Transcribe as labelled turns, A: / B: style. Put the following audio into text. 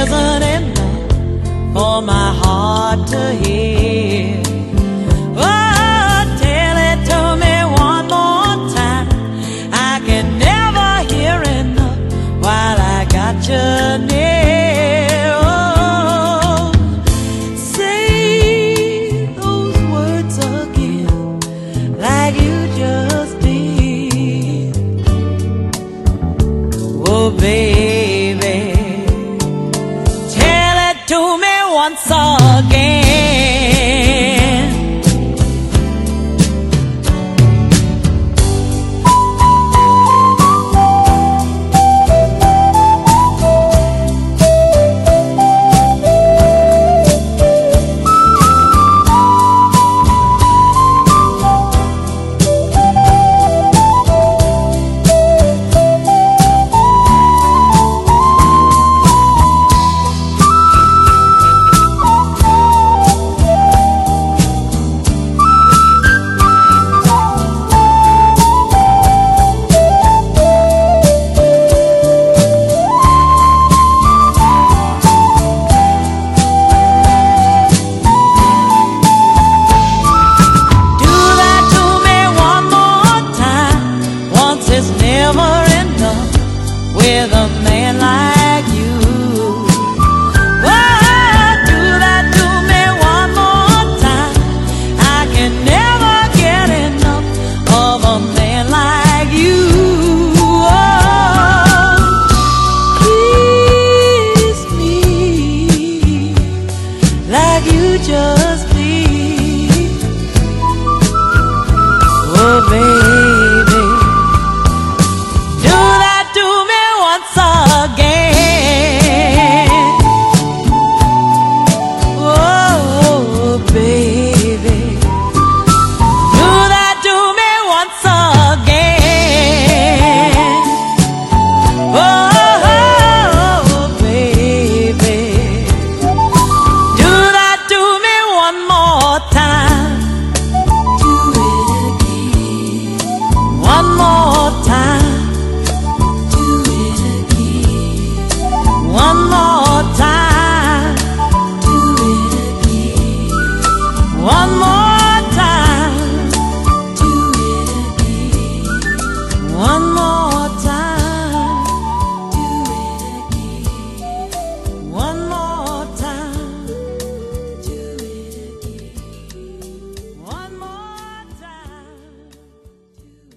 A: isn't enough for my heart to hear. Oh, tell it to me one more time. I can never hear enough while I got you near. Oh, say those words again like you just did. Oh, baby, tell it to me once again. It's never enough with a man like you. Oh, do that to me one more time. I can never get enough of a man like you. Oh, kiss me like you just did. Oh, baby,